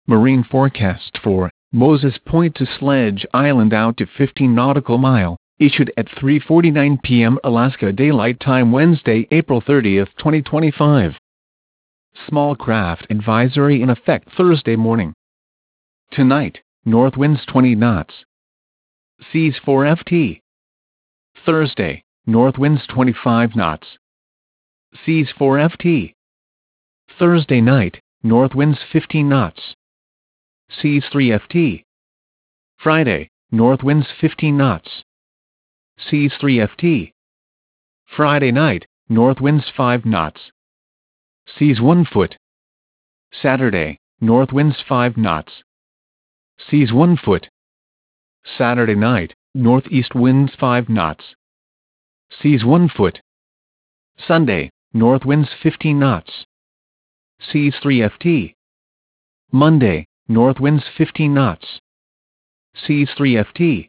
Marine forecast for Moses Point to Sledge Island out to 15 nautical mile, issued at 3:49 p.m. Alaska Daylight Time Wednesday, April 30, 2025. Small craft advisory in effect Thursday morning. Tonight, north winds 20 knots. Seas 4 ft. Thursday, north winds 25 knots. Seas 4 ft. Thursday night, north winds 15 knots. Seas 3 ft. Friday, north winds 15 knots. Seas 3 ft. Friday night, north winds 5 knots. Seas 1 foot. Saturday, north winds 5 knots. Seas 1 foot. Saturday night, northeast winds 5 knots. Seas 1 foot. Sunday, north winds 15 knots. Seas 3 ft. Monday, north winds 15 knots. Seas 3 ft.